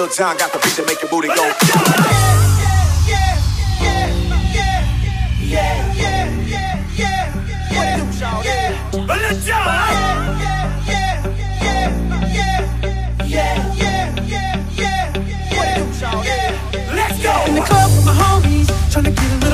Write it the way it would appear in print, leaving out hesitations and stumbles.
Lil Jon got the beat to make your booty go. In the club with my homies, tryna get a